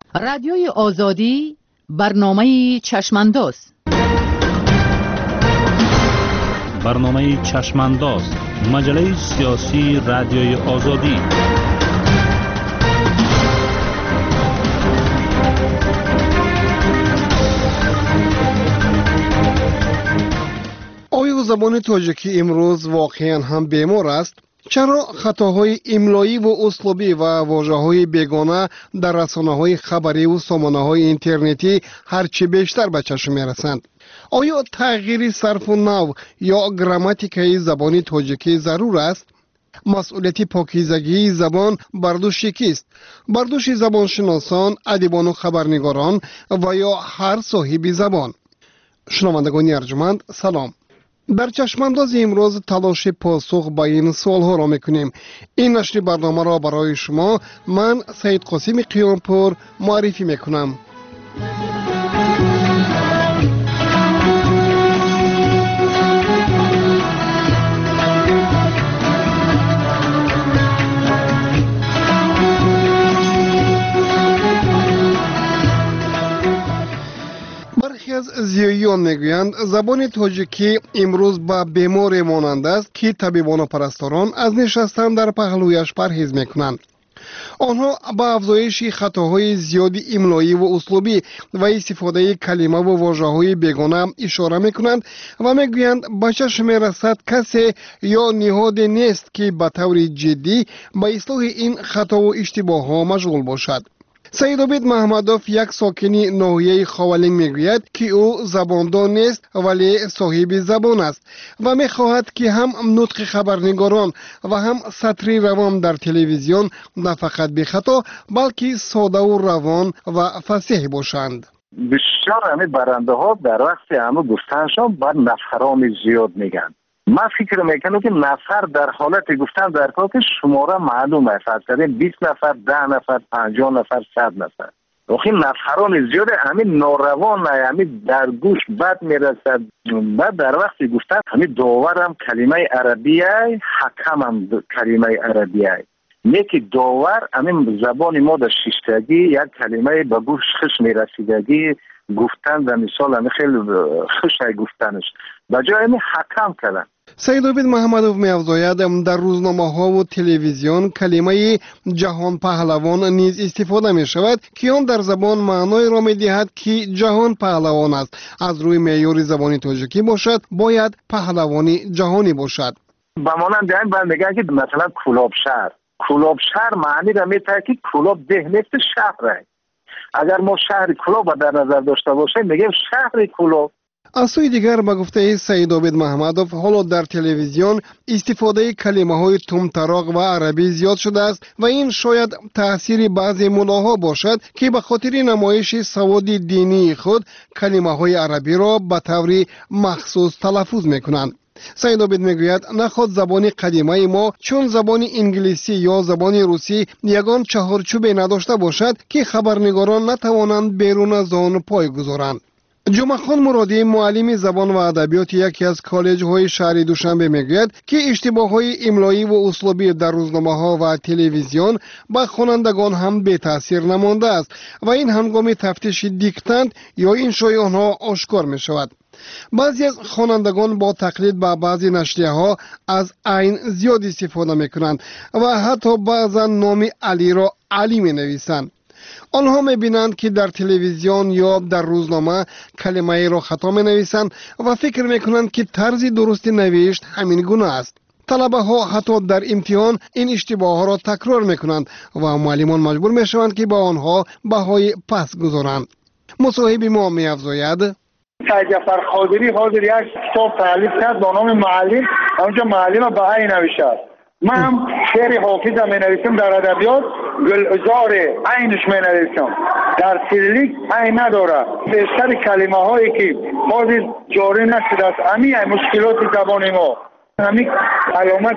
رادیوی آزادی برنامه چشمانداز. برنامه چشمانداز، مجله سیاسی رادیوی آزادی. آیا زبان تاجیکی امروز واقعا هم بیمار است؟ چرا خطاهای املایی و اسلوبی و واژه‌های بیگانه در رسانه‌های خبری و سامانه‌های اینترنتی هرچی بیشتر به چشم می‌رسند؟ آیا تغییر صرف و نحو یا گراماتیکای زبان تاجیکی ضرور است؟ مسئولیت پاکیزگی زبان بر دوش کیست؟ بر دوش زبانشناسان، ادیبان و خبرنگاران و یا هر صاحب زبان؟ شنوندگان ارجمند، سلام. در چشمانداز امروز تلاش پاسخ به این سوالها را میکنیم. این نشر برنامه را برای شما من سید قاسم قیامپور معرفی میکنم. برخی از زیاییان میگویند زبان تاجیکی امروز به بیماری مانند است که طبیبان و پرستاران از نشستن در پهلویش پرهیز میکنند. آنها به افزایش خطاهای زیادی املایی و اسلوبی و استفاده کلمه و واژه‌های بیگانه اشاره میکنند و میگویند به چشم میرسد کسی یا نهاد نیست که به طور جدی به اصلاح این خطا و اشتباه‌ها مشغول باشد. سید عابد محمدوف، یک ساکنی ناحیه خاولین، میگوید که او زباندان نیست ولی صاحب زبان است و میخواهد که هم نطق خبرنگاران و هم سطری روان در تلویزیون نه فقط بی خطا بلکه ساده و روان و فصیح باشند. بسیار همه برنده ها در وقت همه گفتنشان بر نفران زیاد میگن. من فکر میکنم که نفر در حالت گفتن در کار که شماره معلوم است، فرض 20 نفر، 10 نفر، 50 نفر، 100 نفر. آخه نفران زیاده، همین ناروان، همین در گوش بد میرسد. بعد در وقت گفتن همین داور هم کلمه عربیه، حکم هم کلمه عربیه. یکی داور همین زبان ما در شیشتگی یک کلمه به گوش خوش میرسیدگی گفتن در مثال همین خیلی خوش گفتنش بجای همین حکم کردن. سید عابد محمدوف می‌افزاید در روزنامه‌ها و تلویزیون کلمه جهان پهلوان نیز استفاده می‌شود که آن در زبان معنای را می‌دهد که جهان پهلوان است. از روی معیار زبانی تاجیکی باشد باید پهلوانی جهانی باشد. به مانند این بعد میگن که مثلا کلاب شهر معنی را می‌دهد که کلاب ده نیست شهر است. اگر ما شهر کلاب در نظر داشته باشیم میگیم شهر کلاب. از سوی دیگر به گفته سید عابد محمدوف حالا در تلویزیون استفاده کلمه‌های تمطراق و عربی زیاد شده است و این شاید تأثیر بعضی ملاها باشد که به خاطر نمایش سواد دینی خود کلمه‌های عربی را به طور مخصوص تلفظ می‌کنند. سید عابد میگوید نخود زبان قدیمه ما چون زبان انگلیسی یا زبان روسی یگان چهارچوبی نداشته باشد که خبرنگاران نتوانند بیرون از آن پای گذارند. جمعه خان مرادی، معلم زبان و ادبیات یکی از کالج‌های شهر دوشنبه میگوید که اشتباه‌های املایی و اسلوبی در روزنامه‌ها و تلویزیون به خوانندگان هم بی تاثیر نمانده است و این هنگام تفتیش دیکتند یا انشای آنها آشکار می‌شود. بعضی از خوانندگان با تقلید به بعضی نشریه‌ها از عین زیاد استفاده می‌کنند و حتی بعضا نام علی را علی می‌نویسند. آنها می‌بینند که در تلویزیون یا در روزنامه کلمه را خطا می‌نویسند و فکر می‌کنند که طرز درست نوشت همین گونه است. طلبه ها حتی در امتحان این اشتباه ها را تکرار می‌کنند و معلمان مجبور می‌شوند که با آنها بهای پس گذارند. مصاحب ما می‌افزاید سید جعفر خاطری حاضر یک کتاب تألیف کرد با نام معلم، اونجا معلم بهایی نوشته. من هم شعر حافظ می نویسم در ادبیات، گلزار عینش می نویسم. در سیریلیک عین نداره. بیشتر کلمه هایی که حاضر جاری نشده است همین مشکلات زبان ما، همین علامت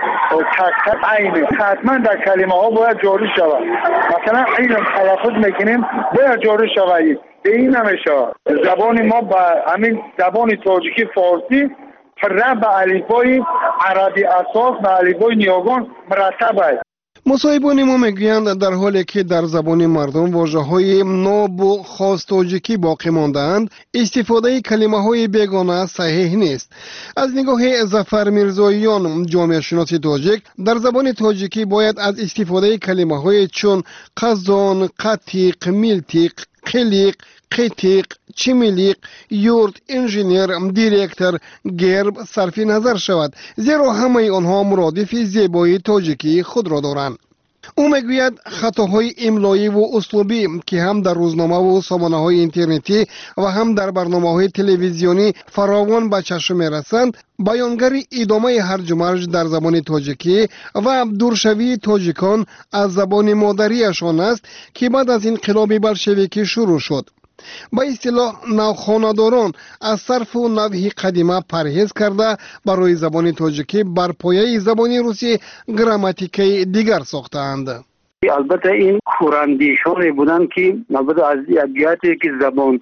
تک عینه حتما در کلمه ها باید جاری شود. مثلا این تلفظ میکنیم باید جاری شود. این نمیشه. زبان ما با همین زبان تاجیکی فارسی رب الفبای عربی اساس و الفبای نیاگان مرتب است. مصاحبان ما میگویند در حالی که در زبان مردم واژه‌های ناب و خاص تاجیکی باقی مانده‌اند، استفاده کلمه‌های بیگانه صحیح نیست. از نگاه ظفر میرزاییان، جامعه شناس تاجیک، در زبان تاجیکی باید از استفاده کلمه‌های چون قزان، قطیق، میلتیق، قلیق، قیتیق، چمیلیق، یورت، انجینیر، دیرکتر، گرب صرف نظر شود، زیرا همه آنها مرادف زیبایی تاجیکی خود را دارند. او میگوید خطاهای املایی و اسلوبی که هم در روزنامه و سامانه‌های اینترنتی و هم در برنامه‌های تلویزیونی فراوان به چشم می‌رسند، بیانگری ادامه هرج و مرج در زبان تاجیکی و دورشوی تاجیکان از زبان مادریشان است که بعد از انقلاب بلشویکی شروع شد. با اصطلاح نوخانه‌داران از صرف و نحو قدیمه پرهیز کرده برای زبان تاجیکی بر پایه زبان روسی گراماتیکی دیگر ساختند. البته این خوراندیشانی بودند که البته از ابیاتی که زبان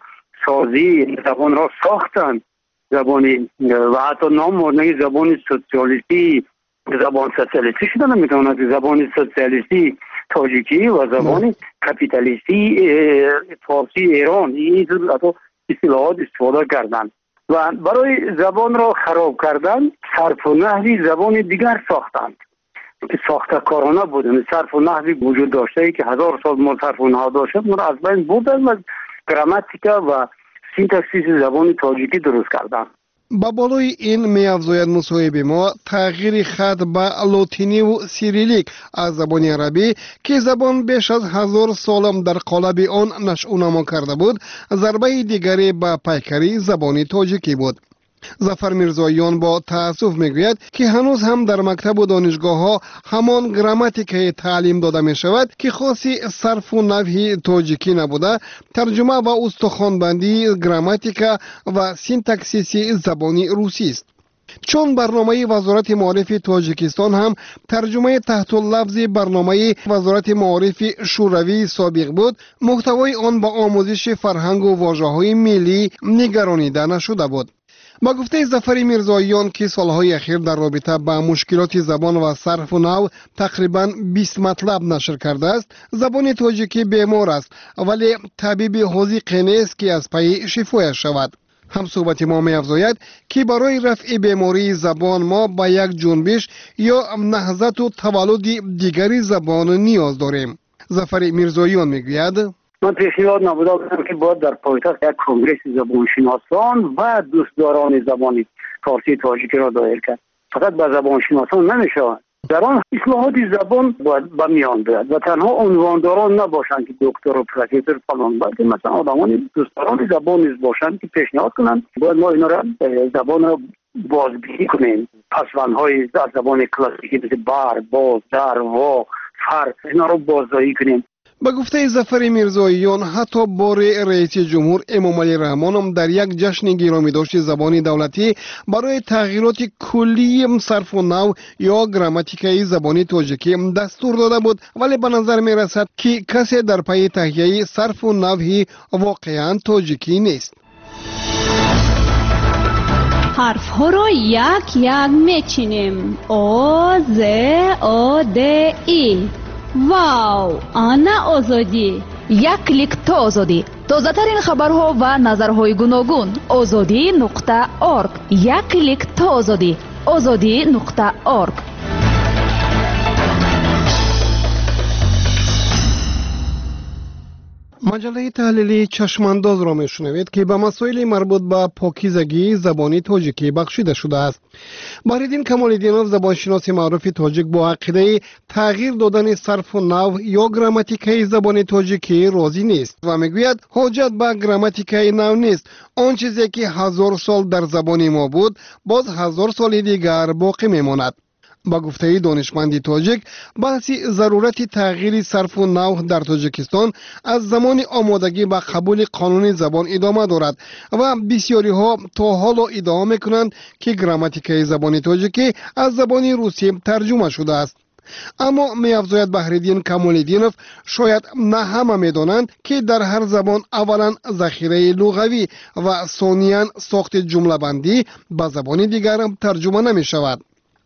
سازی زبان را ساختند، زبانی و حتی نام بردن زبان سوسیالیستی، زبان سوسیالیستی شده نمیتواند زبان سوسیالیستی تاجیکی و زبان کپیتالیستی فارسی ایران این اصطلاحات استفاده کردند و برای زبان را خراب کردن صرف و نحوی زبان دیگر ساختند که ساختکارانه بودند. صرف و نحوی وجود داشته که 1000 سال ما صرف و نحو داشته ما را از بین بردند و گراماتیکا و سینتاکسیس زبان تاجیکی درست کردند. با بالای این می افزاید مصاحب ما تغییر خط به لاتینی و سیریلیک از زبان عربی که زبان بیش از 1000 سال در قالب آن نشأ نما کرده بود، ضربه دیگری به پیکری زبان تاجیکی بود. ظفر میرزاییان با تأسف میگوید که هنوز هم در مکتب و دانشگاه ها همان گراماتیک تعلیم داده می شود که خاصی صرف و نحو تاجیکی نبوده، ترجمه و استخوانبندی گراماتیکا و سینتاکسیس زبانی روسی است. چون برنامه وزارت معارف تاجیکستان هم ترجمه تحت اللفظ برنامه وزارت معارف شوروی سابق بود، محتوای آن با آموزش فرهنگ و واژه‌های ملی نگرانیده نشده بود. با گفته ظفر میرزاییان که سالهای اخیر در رابطه با مشکلات زبان و صرف و نحو تقریباً 20 مطلب نشر کرده است، زبان تاجیکی بیمار است ولی طبیب حاذق نیست که از پی شفایش شود. هم صحبت ما می افزاید که برای رفع بیماری زبان ما با یک جنبش یا نهضت و تولد دیگری زبان نیاز داریم. ظفر میرزاییان میگوید من پیشنهاد نبوده بودم که باید در پایتخت یک کنگره زبانشناسان و دوستداران زبان فارسی تاجیکی را دایر کرد. فقط به زبانشناسان نمیشه، در آن اصلاحات زبان باید به میان بیاد و تنها عنوانداران نباشند که دکتر و پروفسور فلان، بلکه مثلا آدمان دوستداران زبان نیز باشند که پیشنهاد کنند باید ما اینا را زبان را بازبینی کنیم. پسوندهای از زبان کلاسیکی مثل بر، باز، در، وا، فر اینا را بازداری کنیم. با گفته ظفر میرزاییان حتی بار رئیس جمهور امام علی رحمان هم در یک جشن گرامی داشت زبان دولتی برای تغییرات کلی صرف و نحو یا گراماتیکای زبان تاجیکی دستور داده بود، ولی به نظر می رسد که کسی در پی تهیه صرف و نحو واقعا تاجیکی نیست. حرف ها را یک یک میچینیم. او ز او د ای. واو، آنا آزادی. یک کلیک تا آزادی. تازه ترین خبرها و نظرهای گوناگون. azadi.org. یک کلیک تا آزادی. azadi.org. مجله تحلیلی چشمانداز را میشنوید که به مسائل مربوط به پاکیزگی زبانی تاجیکی بخشیده شده است. بهرالدین کمال‌الدینوف، زبانشناس معروف تاجیک، با عقیده تغییر دادن صرف و نحو یا گراماتیکای زبان تاجیکی راضی نیست و میگوید حاجت به گراماتیکای نو نیست. آن چیزی که 1000 سال در زبان ما بود باز 1000 سال دیگر باقی میماند. با گفته دانشمندی تاجیک، بحث ضرورت تغییر صرف و نحو در تاجیکستان از زمان آمادگی به قبول قانون زبان ادامه دارد و بسیاری ها تا حالا ادعا میکنند که گراماتیکای زبان تاجیکی از زبان روسی ترجمه شده است. اما می افزاید بهرالدین کمال‌الدینوف شاید نه همه میدانند که در هر زبان اولا ذخیره لغوی و ثانیاً ساخت جمله بندی به زبان دیگر ترجمه نمی شود.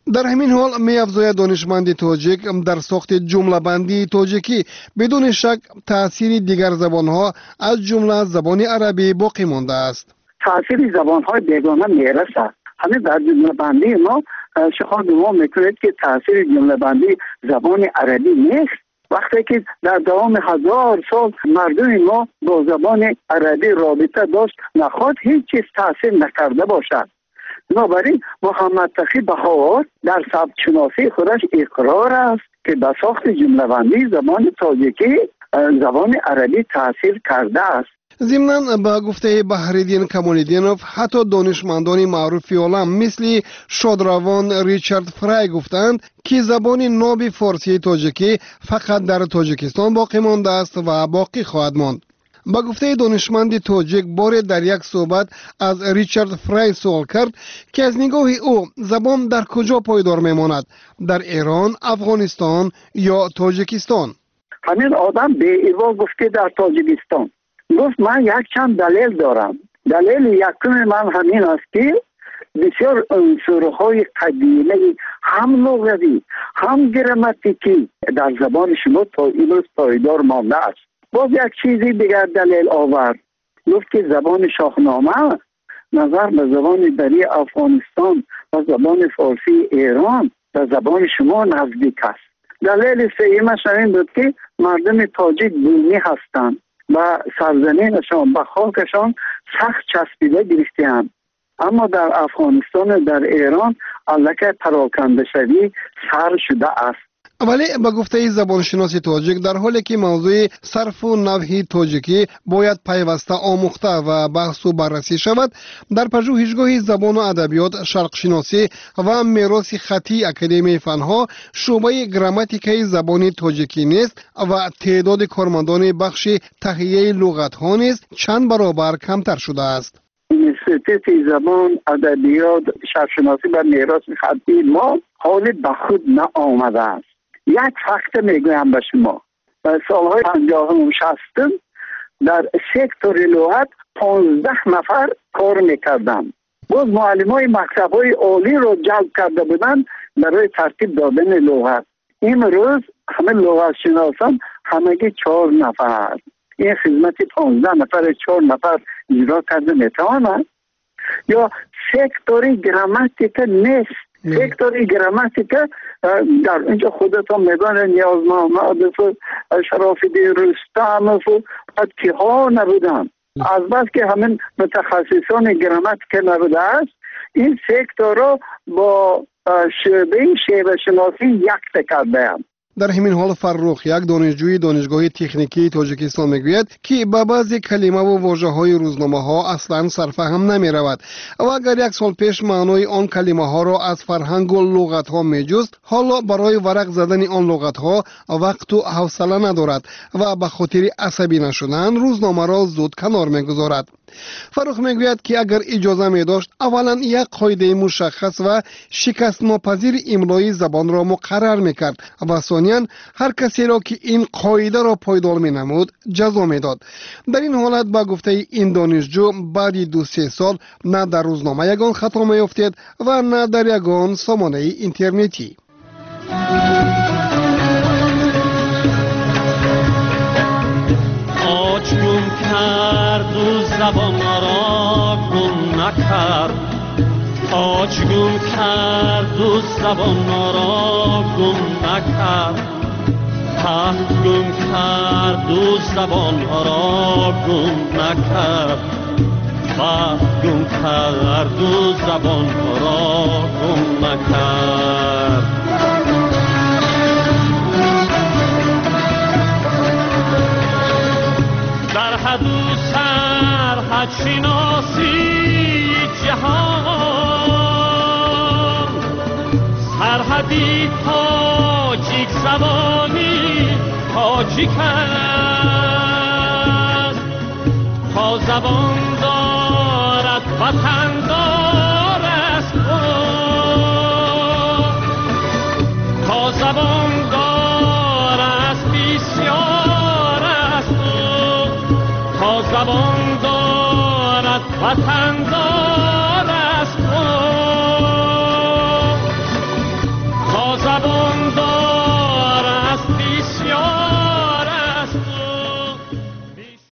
در همین حال می‌افزاید دانشمند تاجیک در ساخت جمله بندی تاجیکی بدون شک تأثیر دیگر زبان‌ها از جمله زبان عربی باقی مانده است. تأثیر زبان‌های بیگانه میرسد. همین در جمله بندی ما شما گمان میکنید که تأثیر جمله بندی زبان عربی نیست. وقتی که در دوام 1000 سال مردم ما با زبان عربی رابطه داشت نخواهد هیچ چیز تأثیر نکرده باشد. بنابراین محمد تقی بهار در سبک شناسی خودش اقرار است که به ساخت جمله بندی زبان تاجیکی زبان عربی تأثیر کرده است. ضمناً با گفته بحرالدین کمال‌الدینوف حتی دانشمندان معروف عالم مثل شادروان ریچارد فرای گفتند که زبان ناب فارسی تاجیکی فقط در تاجیکستان باقی مانده است و باقی خواهد ماند. با گفته دانشمند تاجیک بار در یک صحبت از ریچارد فرای سوال کرد که از نگاه او زبان در کجا پایدار میماند، در ایران، افغانستان یا تاجیکستان؟ همین آدم به ایوا گفته در تاجیکستان. گفت من یک چند دلیل دارم. دلیل یکم من همین است که بسیار عنصرهای قدیمی هم لغوی هم گراماتیکی در زبان شما تا امروز پایدار مانده است. باز یک چیزی دیگر دلیل آورد. گفت که زبان شاهنامه نظر به زبان دری افغانستان و زبان فارسی ایران و زبان شما نزدیک است. دلیل سومش این بود که مردم تاجیک بومی هستند و سرزمینشان به خاکشان سخت چسبیده گرفته‌اند. اما در افغانستان و در ایران الکه پراکنده شوی سر شده است. ولی با گفته زبانشناس تاجیک در حالی که موضوع صرف و نحو تاجیکی باید پیوسته آموخته و بحث و بررسی شود، در پژوهشگاه زبان و ادبیات شرق شناسی و میراث خطی اکادمی فنها شعبه گراماتیکای زبان تاجیکی نیست و تعداد کارمندان بخش تهیه لغت ها نیز چند برابر کمتر شده است. اینستیتوت زبان ادبیات شرق شناسی و میراث خطی ما حال به خود نآمده است. یک فکت میگویم به شما. در سالهای 50 و 60 در سکتور لغت 15 نفر کار میکردند. باز معلمای مکتب‌های عالی رو جلب کرده بودند برای ترتیب دادن لغت. امروز همه لغت شناسان همگی 4 نفر. این خدمت 15 نفر 4 نفر اجرا کرده میتواند. یا سکتور گراماتیک نیست. سکتور گراماتیک در اینجا خودتان میگن نیاز محمد و شراف‌الدین رستم و که ها نبودن. از بس که همین متخصصان گراماتیک نبوده است، این سکتور را با شعبه شناسی یک کرده هم. در همین حال فرخ یک دانشجوی دانشگاه تکنیکی تاجیکستان میگوید که با بعضی کلمه و واژه‌های روزنامه ها اصلا سرفهم نمی رود و اگر یک سال پیش معنای آن کلمه ها را از فرهنگ و لغت ها می جست، حالا برای ورق زدن آن لغت ها وقت و حوصله ندارد و به خاطر عصبی نشدن روزنامه را زود کنار میگذارد. فرخ میگوید که اگر اجازه می داشت اولا یک قاعده مشخص و شکست ناپذیر املای زبان را مقرر میکرد و ثانیاً هر کسی را که این قاعده را پایدار می نمود جزا می داد. در این حالت با گفته این دانشجو بعد 2-3 سال نه در روزنامه یگان خطا می افتید و نه در یگان سامانه اینترنتی. آج گم کرد و زبان را گم نکرد، آج گم کرد و زبان را گم نکرد، تخت گم کرد و زبان را گم نکرد، تخت گم کرد و زبان را گم نکرد. در حد و سرحد شناسی جهان، سرحدی تاجیک زبانی تاجیک است، تا زبان دارد وطن دار است، تا زبان دار است بسیار است، تا زبان دارد وطن دار